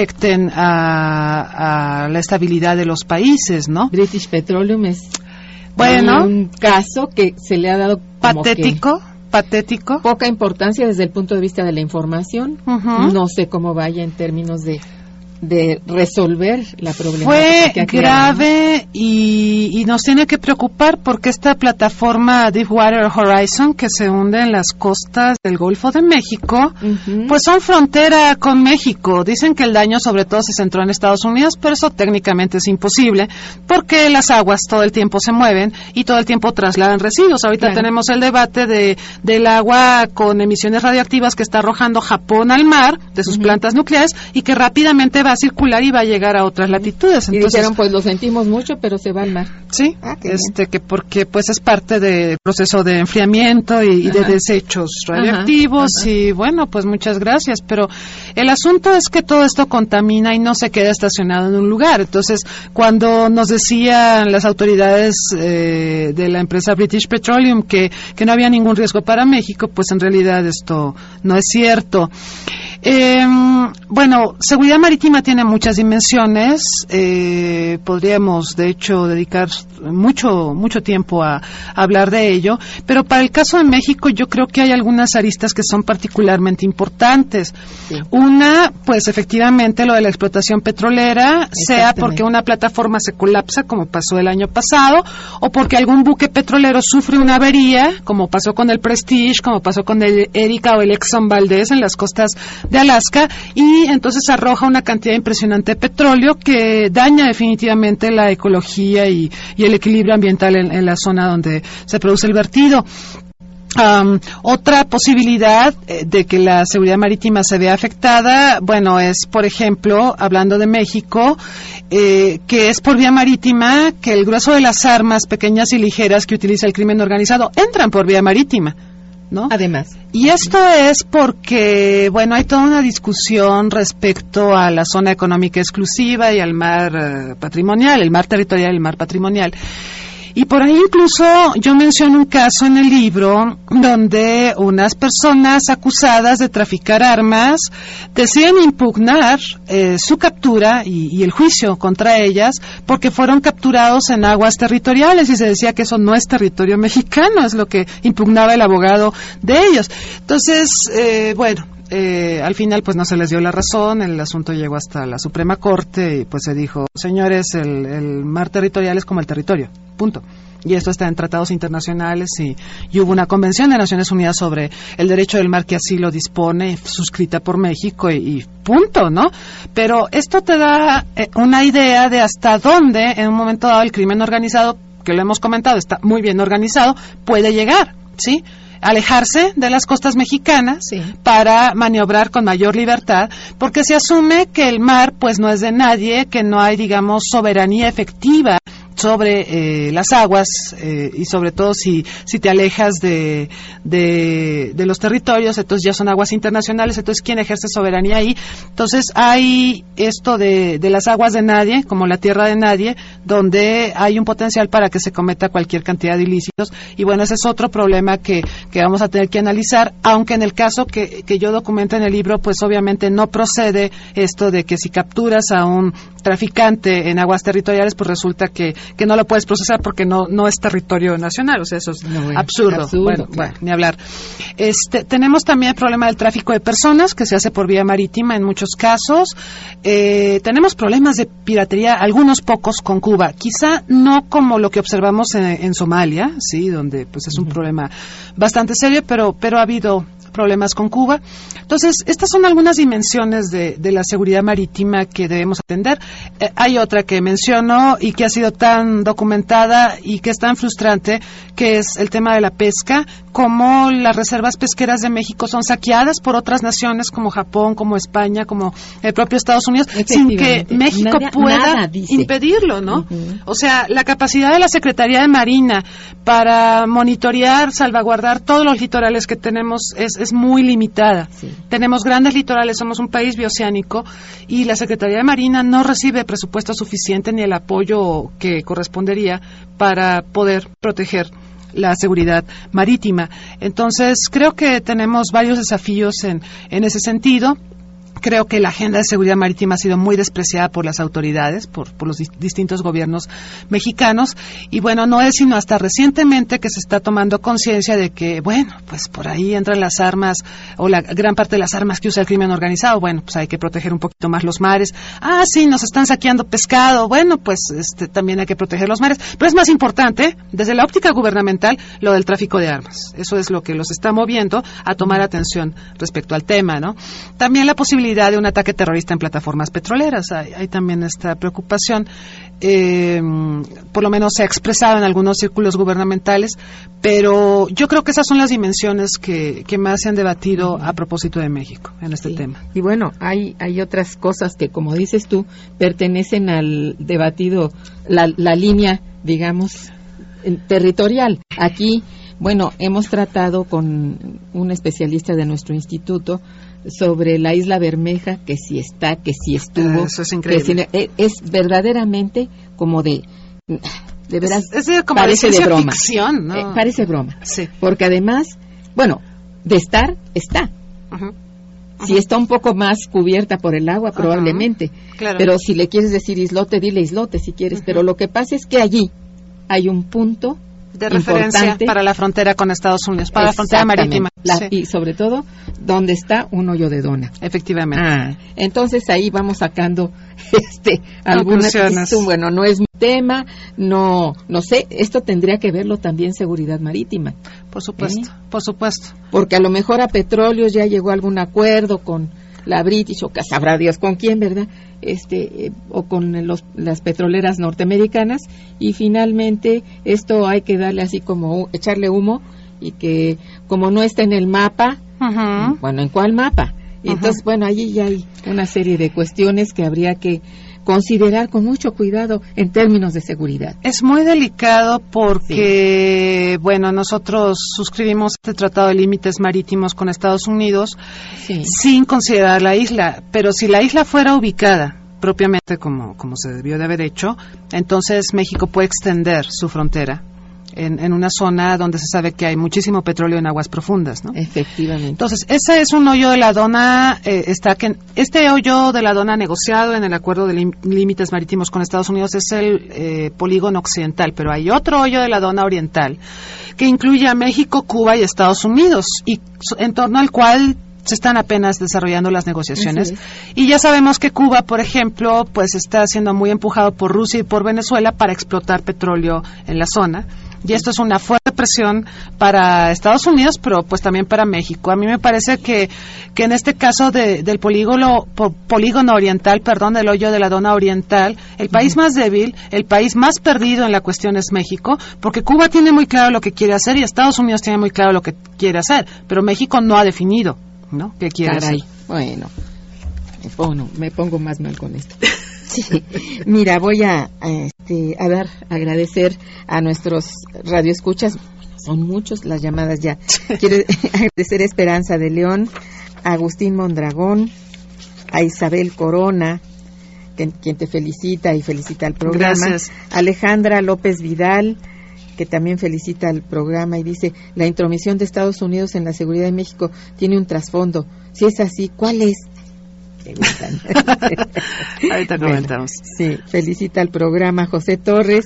a la estabilidad de los países, ¿no? British Petroleum es un caso que se le ha dado patético. Poca importancia desde el punto de vista de la información. No sé cómo vaya en términos de resolver la problemática. Fue grave y nos tiene que preocupar, porque esta plataforma Deepwater Horizon, que se hunde en las costas del Golfo de México, pues son frontera con México. Dicen que el daño sobre todo se centró en Estados Unidos, pero eso técnicamente es imposible, porque las aguas todo el tiempo se mueven y todo el tiempo trasladan residuos. Ahorita tenemos el debate del agua con emisiones radioactivas que está arrojando Japón al mar de sus plantas nucleares, y que rápidamente va a circular y va a llegar a otras latitudes. Y dijeron, pues lo sentimos mucho, pero se va al mar. Sí, que porque pues es parte del proceso de enfriamiento y de desechos radioactivos. Y bueno, pues muchas gracias, pero el asunto es que todo esto contamina y no se queda estacionado en un lugar. Entonces, cuando nos decían las autoridades de la empresa British Petroleum que no había ningún riesgo para México, pues en realidad esto no es cierto. Bueno, seguridad marítima tiene muchas dimensiones. Podríamos, de hecho, dedicar mucho tiempo a hablar de ello. Pero para el caso de México, yo creo que hay algunas aristas que son particularmente importantes. Sí. Una, pues efectivamente, lo de la explotación petrolera, sea porque una plataforma se colapsa, como pasó el año pasado, o porque algún buque petrolero sufre una avería, como pasó con el Prestige, como pasó con el Erika o el Exxon Valdez en las costas de Alaska, y entonces arroja una cantidad impresionante de petróleo que daña definitivamente la ecología y el equilibrio ambiental en la zona donde se produce el vertido. Otra posibilidad de que la seguridad marítima se vea afectada, bueno, es, por ejemplo, hablando de México, que es por vía marítima que el grueso de las armas pequeñas y ligeras que utiliza el crimen organizado entran por vía marítima, ¿no? Además. Y esto es porque, bueno, hay toda una discusión respecto a la zona económica exclusiva y al mar patrimonial, el mar territorial y el mar patrimonial. Y por ahí incluso yo menciono un caso en el libro donde unas personas acusadas de traficar armas deciden impugnar su captura y el juicio contra ellas porque fueron capturados en aguas territoriales y se decía que eso no es territorio mexicano, es lo que impugnaba el abogado de ellos. Entonces, al final pues no se les dio la razón, el asunto llegó hasta la Suprema Corte y pues se dijo, señores, el mar territorial es como el territorio, punto. Y esto está en tratados internacionales y hubo una convención de Naciones Unidas sobre el derecho del mar que así lo dispone, suscrita por México y punto, ¿no? Pero esto te da una idea de hasta dónde en un momento dado el crimen organizado, que lo hemos comentado, está muy bien organizado, puede llegar, ¿sí? Alejarse de las costas mexicanas para maniobrar con mayor libertad, porque se asume que el mar pues no es de nadie, que no hay, digamos, soberanía efectiva sobre las aguas y sobre todo si te alejas de los territorios, entonces ya son aguas internacionales, entonces ¿quién ejerce soberanía ahí? Entonces hay esto de las aguas de nadie, como la tierra de nadie, donde hay un potencial para que se cometa cualquier cantidad de ilícitos, y bueno, ese es otro problema que vamos a tener que analizar, aunque en el caso que yo documento en el libro, pues obviamente no procede esto de que si capturas a un traficante en aguas territoriales, pues resulta que no lo puedes procesar porque no es territorio nacional, o sea, eso es absurdo. Bueno, ni hablar. Tenemos también el problema del tráfico de personas, que se hace por vía marítima en muchos casos. Tenemos problemas de piratería, algunos pocos con Cuba, quizá no como lo que observamos en Somalia, sí, donde pues es un problema bastante serio, pero ha habido problemas con Cuba. Entonces, estas son algunas dimensiones de la seguridad marítima que debemos atender. Hay otra que menciono y que ha sido tan documentada y que es tan frustrante, que es el tema de la pesca, cómo las reservas pesqueras de México son saqueadas por otras naciones como Japón, como España, como el propio Estados Unidos, sin que México pueda impedirlo, ¿no? O sea, la capacidad de la Secretaría de Marina para monitorear, salvaguardar todos los litorales que tenemos es muy limitada. Sí. Tenemos grandes litorales, somos un país bioceánico y la Secretaría de Marina no recibe presupuesto suficiente ni el apoyo que correspondería para poder proteger la seguridad marítima. Entonces, creo que tenemos varios desafíos en ese sentido. Creo que la agenda de seguridad marítima ha sido muy despreciada por las autoridades, por los distintos gobiernos mexicanos, y bueno, no es sino hasta recientemente que se está tomando conciencia de que, bueno, pues por ahí entran las armas, o la gran parte de las armas que usa el crimen organizado. Bueno, pues hay que proteger un poquito más los mares. Ah, sí, nos están saqueando pescado. Bueno, pues también hay que proteger los mares. Pero es más importante, desde la óptica gubernamental, lo del tráfico de armas. Eso es lo que los está moviendo a tomar atención respecto al tema, ¿no? También la posibilidad posibilidad de un ataque terrorista en plataformas petroleras. Hay también esta preocupación. Por lo menos se ha expresado en algunos círculos gubernamentales, pero yo creo que esas son las dimensiones que más se han debatido a propósito de México en este tema. Y bueno, hay otras cosas que, como dices tú, pertenecen al debatido, la línea, digamos, territorial. Aquí, bueno, hemos tratado con un especialista de nuestro instituto sobre la Isla Bermeja, que sí está, que sí estuvo. Eso es increíble. Es verdaderamente como de veras, es como parece de broma. Ficción, ¿no? Parece broma. Sí. Porque además, bueno, de estar, está. Uh-huh. Si está un poco más cubierta por el agua, probablemente. Claro. Pero si le quieres decir islote, dile islote si quieres. Pero lo que pasa es que allí hay un punto de referencia para la frontera con Estados Unidos, para la frontera marítima. Y sobre todo, donde está un hoyo de dona. Efectivamente. Entonces ahí vamos sacando algunas. Bueno, no es mi tema, no sé, esto tendría que verlo también seguridad marítima. Por supuesto, por supuesto. Porque a lo mejor a Petróleos ya llegó algún acuerdo con la British, o que sabrá Dios con quién, ¿verdad? O con las petroleras norteamericanas, y finalmente esto hay que darle así como echarle humo, y que como no está en el mapa, uh-huh. Bueno, ¿en cuál mapa? Y entonces, bueno, allí ya hay una serie de cuestiones que habría que considerar con mucho cuidado en términos de seguridad. Es muy delicado porque, bueno, nosotros suscribimos este Tratado de Límites Marítimos con Estados Unidos sin considerar la isla, pero si la isla fuera ubicada propiamente como se debió de haber hecho, entonces México puede extender su frontera en una zona donde se sabe que hay muchísimo petróleo en aguas profundas, ¿no? Efectivamente. Entonces, ese es un hoyo de la dona, este hoyo de la dona negociado en el Acuerdo de Límites Marítimos con Estados Unidos es el polígono occidental, pero hay otro hoyo de la dona oriental que incluye a México, Cuba y Estados Unidos, y en torno al cual se están apenas desarrollando las negociaciones. Y ya sabemos que Cuba, por ejemplo, pues está siendo muy empujado por Rusia y por Venezuela para explotar petróleo en la zona. Y esto es una fuerte presión para Estados Unidos, pero pues también para México. A mí me parece que en este caso del polígono oriental, del hoyo de la dona oriental, el país más débil, el país más perdido en la cuestión es México, porque Cuba tiene muy claro lo que quiere hacer y Estados Unidos tiene muy claro lo que quiere hacer, pero México no ha definido, ¿no? ¿Qué quiere hacer? Bueno, me pongo más mal con esto. Sí. Mira, voy a agradecer a nuestros radioescuchas. Son muchos las llamadas ya. Quiero agradecer a Esperanza de León, a Agustín Mondragón, a Isabel Corona, quien te felicita y felicita al programa. Gracias. Alejandra López Vidal, que también felicita al programa y dice: la intromisión de Estados Unidos en la seguridad de México tiene un trasfondo. Si es así, ¿cuál es? Ahorita comentamos. Sí, felicita al programa José Torres.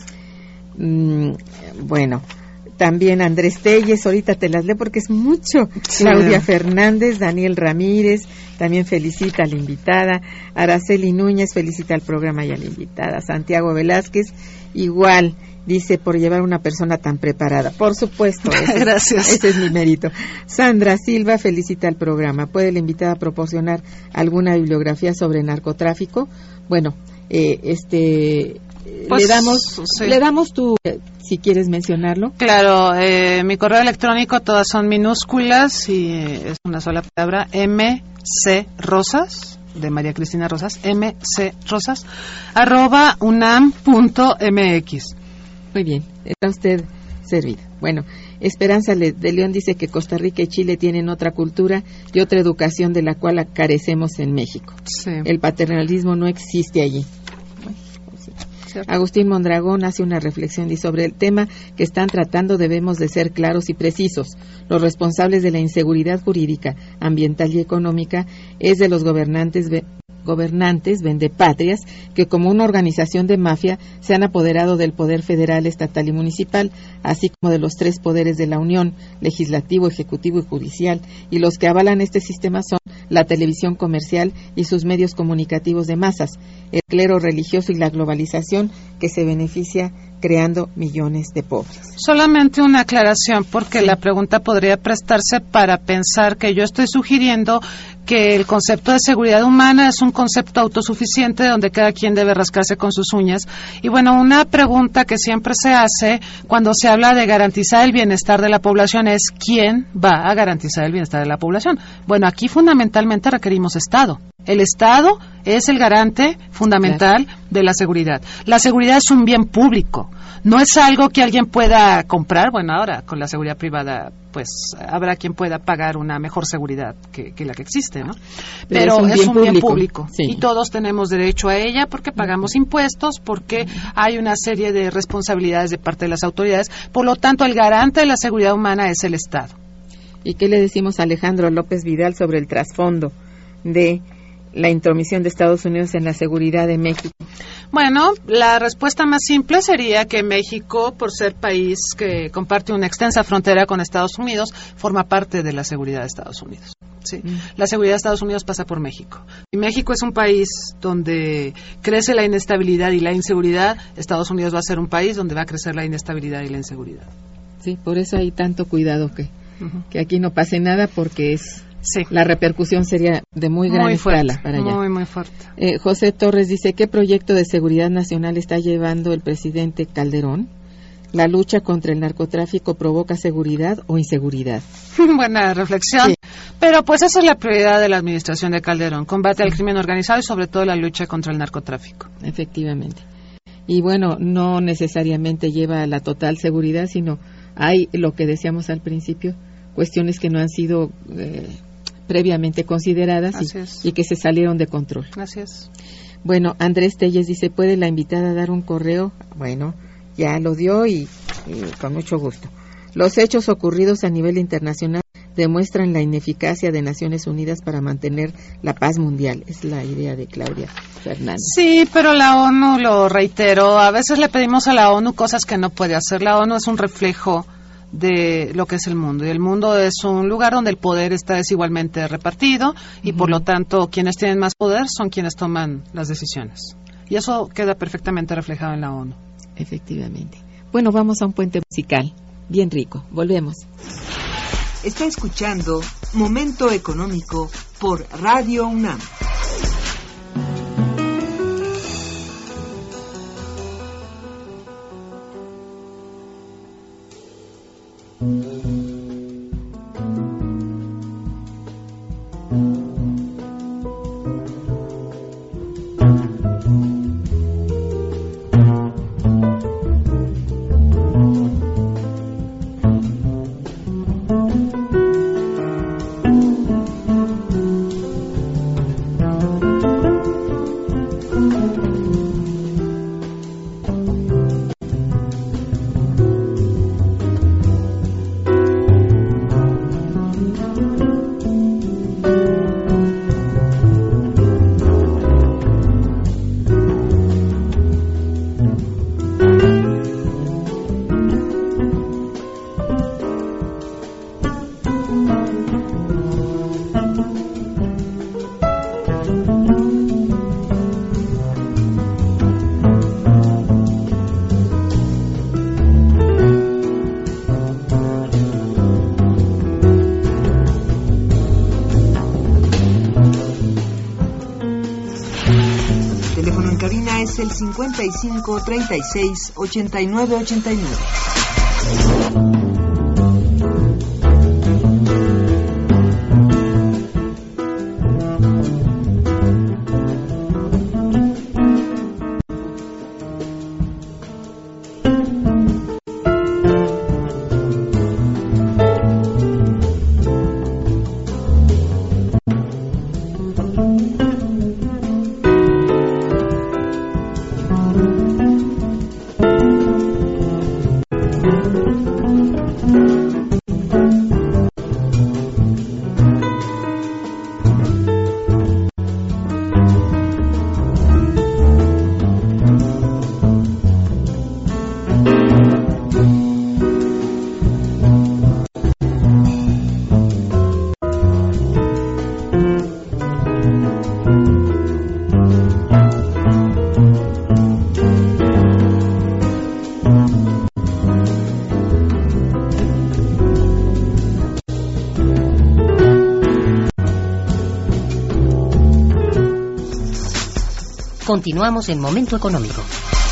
Bueno, también Andrés Telles, ahorita te las leo porque es mucho. Sí. Claudia Fernández, Daniel Ramírez, también felicita a la invitada. Araceli Núñez felicita al programa y a la invitada. Santiago Velázquez, igual, dice: por llevar una persona tan preparada. Por supuesto. Gracias. Ese es mi mérito. Sandra Silva felicita al programa. ¿Puede la invitada proporcionar alguna bibliografía sobre narcotráfico? Bueno, pues, le damos tu, si quieres mencionarlo. Claro, mi correo electrónico todas son minúsculas y es una sola palabra: mcrosas, de María Cristina Rosas, mcrosas @unam.mx. Muy bien, está usted servida. Bueno, Esperanza de León dice que Costa Rica y Chile tienen otra cultura y otra educación de la cual carecemos en México. Sí. El paternalismo no existe allí. Cierto. Agustín Mondragón hace una reflexión y sobre el tema que están tratando debemos de ser claros y precisos. Los responsables de la inseguridad jurídica, ambiental y económica es de los gobernantes vendepatrias que como una organización de mafia se han apoderado del poder federal, estatal y municipal, así como de los tres poderes de la Unión, legislativo, ejecutivo y judicial, y los que avalan este sistema son la televisión comercial y sus medios comunicativos de masas, el clero religioso y la globalización que se beneficia creando millones de pobres. Solamente una aclaración, porque la pregunta podría prestarse para pensar que yo estoy sugiriendo que el concepto de seguridad humana es un concepto autosuficiente donde cada quien debe rascarse con sus uñas. Y bueno, una pregunta que siempre se hace cuando se habla de garantizar el bienestar de la población es ¿quién va a garantizar el bienestar de la población? Bueno, aquí fundamentalmente requerimos Estado. El Estado es el garante fundamental de la seguridad. La seguridad es un bien público. No es algo que alguien pueda comprar. Bueno, ahora con la seguridad privada, pues habrá quien pueda pagar una mejor seguridad que la que existe, ¿no? Pero es un bien público. Sí. Y todos tenemos derecho a ella porque pagamos impuestos, porque hay una serie de responsabilidades de parte de las autoridades. Por lo tanto, el garante de la seguridad humana es el Estado. ¿Y qué le decimos a Alejandro López Vidal sobre el trasfondo de la intromisión de Estados Unidos en la seguridad de México? Bueno, la respuesta más simple sería que México, por ser país que comparte una extensa frontera con Estados Unidos, forma parte de la seguridad de Estados Unidos. Sí. La seguridad de Estados Unidos pasa por México. Y México es un país donde crece la inestabilidad y la inseguridad. Estados Unidos va a ser un país donde va a crecer la inestabilidad y la inseguridad. Sí, por eso hay tanto cuidado que aquí no pase nada, porque la repercusión sería de muy gran escala para allá. Muy fuerte. José Torres dice, ¿qué proyecto de seguridad nacional está llevando el presidente Calderón? ¿La lucha contra el narcotráfico provoca seguridad o inseguridad? Buena reflexión. Sí. Pero pues esa es la prioridad de la administración de Calderón, combate al crimen organizado y sobre todo la lucha contra el narcotráfico. Efectivamente. Y bueno, no necesariamente lleva a la total seguridad, sino hay lo que decíamos al principio, cuestiones que no han sido previamente consideradas y que se salieron de control. Gracias. Bueno, Andrés Telles dice, ¿puede la invitada dar un correo? Bueno, ya lo dio y con mucho gusto. Los hechos ocurridos a nivel internacional demuestran la ineficacia de Naciones Unidas para mantener la paz mundial. Es la idea de Claudia Fernández. Sí, pero la ONU, lo reitero, a veces le pedimos a la ONU cosas que no puede hacer. La ONU es un reflejo de lo que es el mundo, y el mundo es un lugar donde el poder está desigualmente repartido y por lo tanto quienes tienen más poder son quienes toman las decisiones, y eso queda perfectamente reflejado en la ONU. Efectivamente. Bueno, vamos a un puente musical bien rico, volvemos. Está escuchando Momento Económico por Radio UNAM. Es el 55 36 89 89. Continuamos en Momento Económico.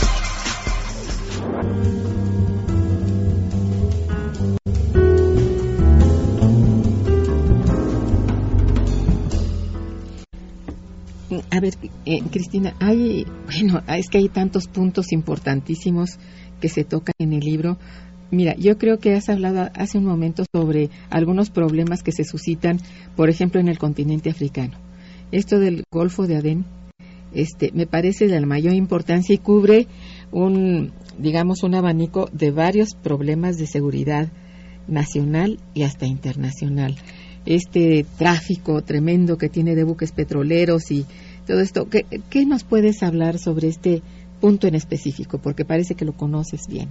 A ver, Cristina, es que hay tantos puntos importantísimos que se tocan en el libro. Mira, yo creo que has hablado hace un momento sobre algunos problemas que se suscitan, por ejemplo, en el continente africano. Esto del Golfo de Adén, me parece de la mayor importancia y cubre un abanico de varios problemas de seguridad nacional y hasta internacional. Este tráfico tremendo que tiene de buques petroleros y todo esto. ¿Qué nos puedes hablar sobre este punto en específico? Porque parece que lo conoces bien.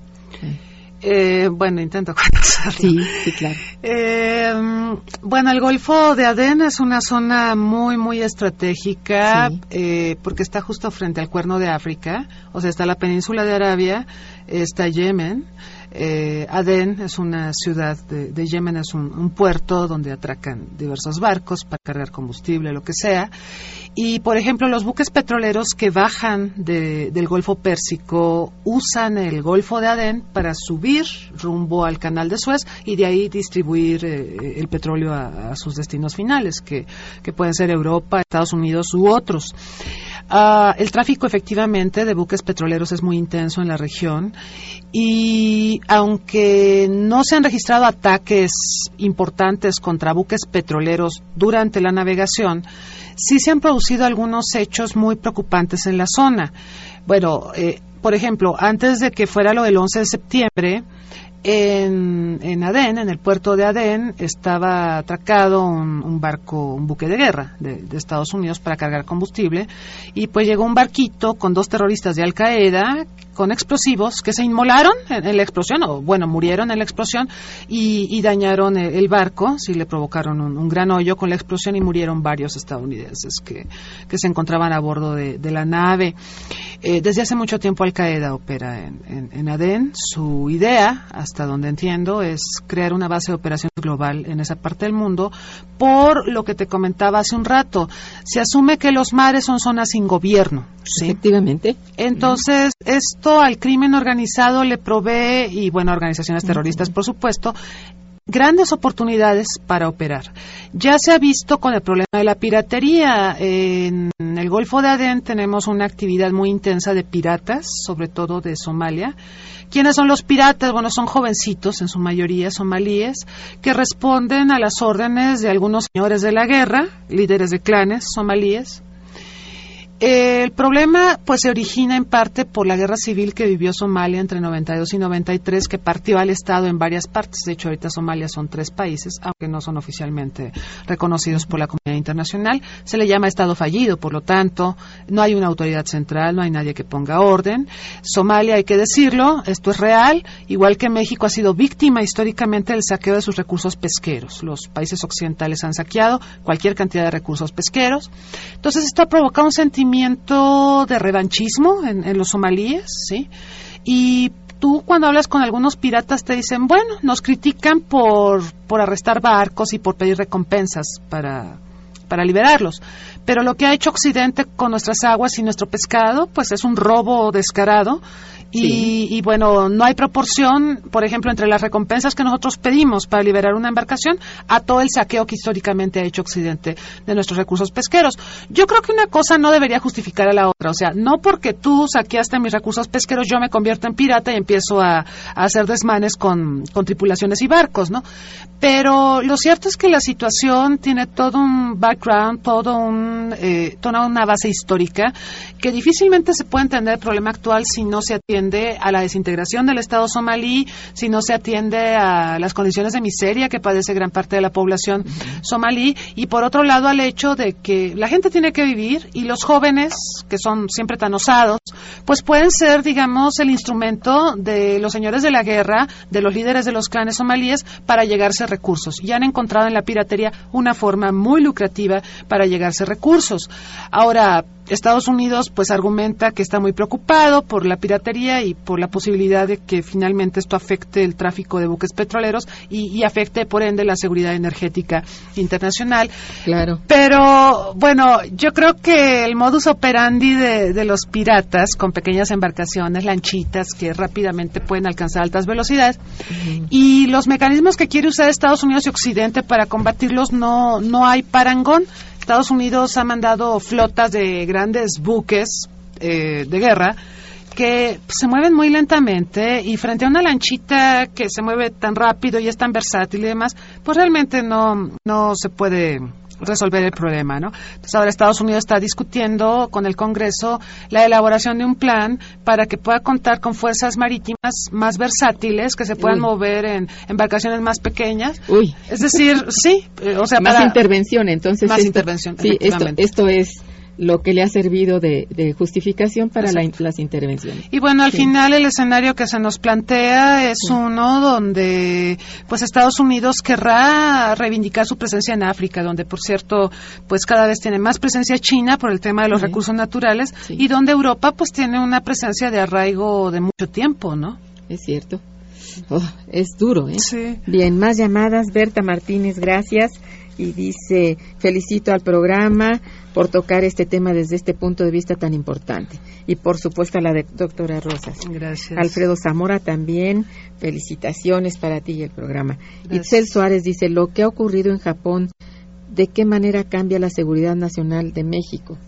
Intento conocerlo. Sí, claro. El Golfo de Adén es una zona muy, muy estratégica, porque está justo frente al Cuerno de África. O sea, está la península de Arabia, está Yemen. Adén es una ciudad de Yemen, es un puerto donde atracan diversos barcos para cargar combustible, lo que sea. Y, por ejemplo, los buques petroleros que bajan del Golfo Pérsico usan el Golfo de Adén para subir rumbo al Canal de Suez y de ahí distribuir el petróleo a sus destinos finales, que pueden ser Europa, Estados Unidos u otros. El tráfico, efectivamente, de buques petroleros es muy intenso en la región y aunque no se han registrado ataques importantes contra buques petroleros durante la navegación, sí se han producido algunos hechos muy preocupantes en la zona. Por ejemplo, antes de que fuera lo del 11 de septiembre, en Adén, en el puerto de Adén, estaba atracado un buque de guerra de Estados Unidos para cargar combustible, y pues llegó un barquito con 2 terroristas de Al Qaeda con explosivos que se inmolaron en la explosión, murieron en la explosión y dañaron el barco. Sí, le provocaron un gran hoyo con la explosión y murieron varios estadounidenses que se encontraban a bordo de la nave. Desde hace mucho tiempo Al Qaeda opera en Adén. Su idea, hasta donde entiendo, es crear una base de operaciones global en esa parte del mundo, por lo que te comentaba hace un rato. Se asume que los mares son zonas sin gobierno, ¿sí? Efectivamente. Entonces, esto al crimen organizado le provee, y organizaciones terroristas, por supuesto, grandes oportunidades para operar. Ya se ha visto con el problema de la piratería. En el Golfo de Adén tenemos una actividad muy intensa de piratas, sobre todo de Somalia. ¿Quiénes son los piratas? Son jovencitos, en su mayoría somalíes, que responden a las órdenes de algunos señores de la guerra, líderes de clanes somalíes. El problema se origina en parte por la guerra civil que vivió Somalia entre 92 y 93, que partió al Estado en varias partes. De hecho, ahorita Somalia son 3 países, aunque no son oficialmente reconocidos por la comunidad internacional. Se le llama Estado fallido, por lo tanto, no hay una autoridad central, no hay nadie que ponga orden. Somalia, hay que decirlo, esto es real, igual que México ha sido víctima históricamente del saqueo de sus recursos pesqueros. Los países occidentales han saqueado cualquier cantidad de recursos pesqueros. Entonces, esto ha provocado un sentimiento de revanchismo en los somalíes, ¿sí? Y tú, cuando hablas con algunos piratas, te dicen, nos critican por arrestar barcos y por pedir recompensas para liberarlos, pero lo que ha hecho Occidente con nuestras aguas y nuestro pescado, es un robo descarado. Sí. Y no hay proporción, por ejemplo, entre las recompensas que nosotros pedimos para liberar una embarcación a todo el saqueo que históricamente ha hecho Occidente de nuestros recursos pesqueros. Yo creo que una cosa no debería justificar a la otra. O sea, no porque tú saqueaste mis recursos pesqueros yo me convierto en pirata y empiezo a hacer desmanes con tripulaciones y barcos, ¿no? Pero lo cierto es que la situación tiene todo un background, toda una base histórica que difícilmente se puede entender el problema actual si no se atiende a la desintegración del Estado somalí, si no se atiende a las condiciones de miseria que padece gran parte de la población somalí, y por otro lado al hecho de que la gente tiene que vivir y los jóvenes, que son siempre tan osados, pueden ser, el instrumento de los señores de la guerra, de los líderes de los clanes somalíes, para llegarse a recursos. Y han encontrado en la piratería una forma muy lucrativa para llegarse a recursos. Ahora, Estados Unidos pues argumenta que está muy preocupado por la piratería y por la posibilidad de que finalmente esto afecte el tráfico de buques petroleros y afecte por ende la seguridad energética internacional. Claro. Pero bueno, yo creo que el modus operandi de los piratas con pequeñas embarcaciones, lanchitas que rápidamente pueden alcanzar altas velocidades, y los mecanismos que quiere usar Estados Unidos y Occidente para combatirlos no hay parangón. Estados Unidos ha mandado flotas de grandes buques de guerra que se mueven muy lentamente, y frente a una lanchita que se mueve tan rápido y es tan versátil y demás, pues realmente no se puede resolver el problema, ¿no? Entonces ahora Estados Unidos está discutiendo con el Congreso la elaboración de un plan para que pueda contar con fuerzas marítimas más versátiles que se puedan mover en embarcaciones más pequeñas. Es decir, sí, o sea, más intervención, entonces. Más intervención, sí, esto es lo que le ha servido de justificación para las intervenciones. Y bueno, al final el escenario que se nos plantea es uno donde pues Estados Unidos querrá reivindicar su presencia en África, donde por cierto pues cada vez tiene más presencia China por el tema de los recursos naturales, y donde Europa pues tiene una presencia de arraigo de mucho tiempo, ¿no? Es cierto. Es duro, ¿eh? Sí. Bien, más llamadas. Berta Martínez, gracias. Y dice, felicito al programa por tocar este tema desde este punto de vista tan importante. Y por supuesto a la doctora Rosas. Gracias. Alfredo Zamora también, felicitaciones para ti y el programa. Gracias. Itzel Suárez dice, lo que ha ocurrido en Japón, ¿de qué manera cambia la seguridad nacional de México?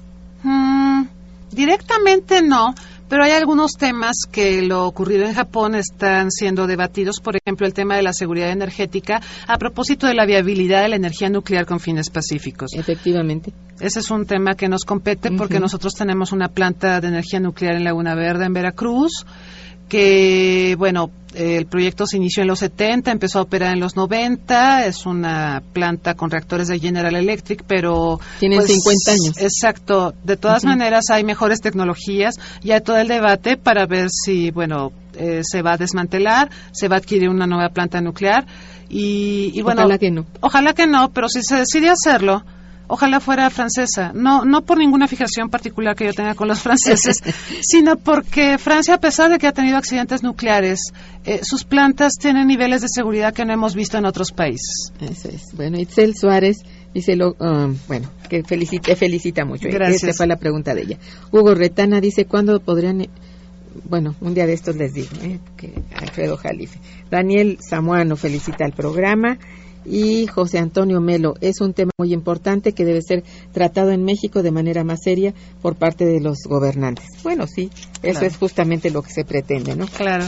Directamente no, pero hay algunos temas que lo ocurrido en Japón están siendo debatidos, por ejemplo, el tema de la seguridad energética a propósito de la viabilidad de la energía nuclear con fines pacíficos. Efectivamente. Ese es un tema que nos compete porque nosotros tenemos una planta de energía nuclear en Laguna Verde, en Veracruz, que, bueno, el proyecto se inició en los 70, empezó a operar en los 90, es una planta con reactores de General Electric, pero... Tienen 50 años. Exacto. De todas maneras, hay mejores tecnologías, y hay todo el debate para ver si, bueno, se va a desmantelar, se va a adquirir una nueva planta nuclear, y bueno... Ojalá que no. Ojalá que no, pero si se decide hacerlo, ojalá fuera francesa, no por ninguna fijación particular que yo tenga con los franceses, sino porque Francia, a pesar de que ha tenido accidentes nucleares, sus plantas tienen niveles de seguridad que no hemos visto en otros países. Eso es. Bueno, Itzel Suárez dice, que felicita mucho. Gracias. Esta fue la pregunta de ella. Hugo Retana dice, ¿cuándo podrían...? Bueno, un día de estos les digo, que Alfredo Jalife. Daniel Samuano felicita al programa. Y José Antonio Melo, es un tema muy importante que debe ser tratado en México de manera más seria por parte de los gobernantes. Bueno, sí, eso es justamente lo que se pretende, ¿no? Claro.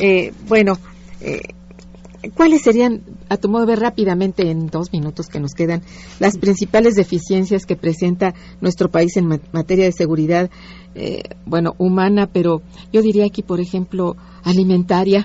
¿Cuáles serían, a tu modo de ver rápidamente, en 2 minutos que nos quedan, las principales deficiencias que presenta nuestro país en materia de seguridad, humana, pero yo diría aquí, por ejemplo, alimentaria?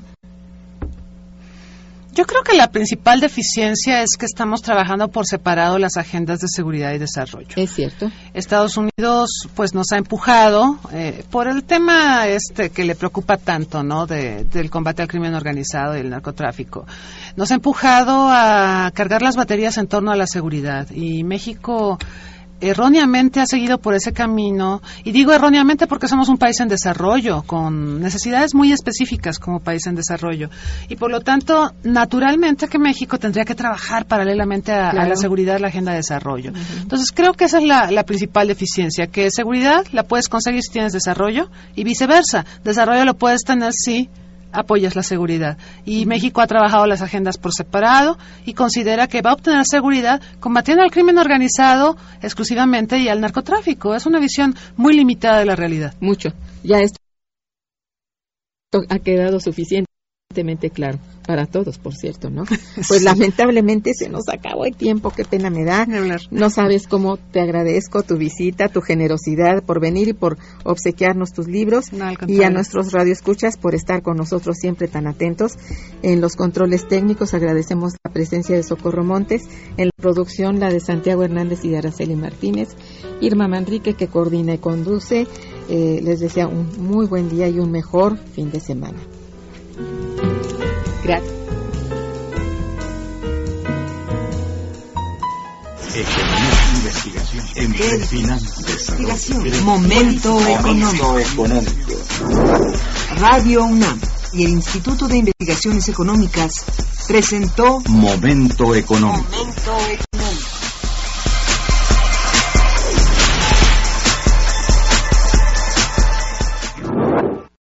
Yo creo que la principal deficiencia es que estamos trabajando por separado las agendas de seguridad y desarrollo. Es cierto. Estados Unidos pues nos ha empujado por el tema que le preocupa tanto, ¿no? Del combate al crimen organizado y el narcotráfico. Nos ha empujado a cargar las baterías en torno a la seguridad, y México erróneamente ha seguido por ese camino, y digo erróneamente porque somos un país en desarrollo, con necesidades muy específicas como país en desarrollo, y por lo tanto, naturalmente que México tendría que trabajar paralelamente a la seguridad, la agenda de desarrollo. Entonces creo que esa es la principal deficiencia, que seguridad la puedes conseguir si tienes desarrollo, y viceversa, desarrollo lo puedes tener si apoyas la seguridad. Y México ha trabajado las agendas por separado y considera que va a obtener seguridad combatiendo al crimen organizado exclusivamente y al narcotráfico. Es una visión muy limitada de la realidad. Mucho. Ya esto ha quedado suficientemente claro para todos, por cierto, ¿no? Pues lamentablemente se nos acabó el tiempo, qué pena me da. No sabes cómo te agradezco tu visita, tu generosidad por venir y por obsequiarnos tus libros, y a nuestros radioescuchas por estar con nosotros siempre tan atentos. En los controles técnicos agradecemos la presencia de Socorro Montes, en la producción la de Santiago Hernández y de Araceli Martínez, Irma Manrique que coordina y conduce. Les deseo un muy buen día y un mejor fin de semana. Gracias. Economía Investigación. Momento económico. Radio UNAM y el Instituto de Investigaciones Económicas presentó Momento económico.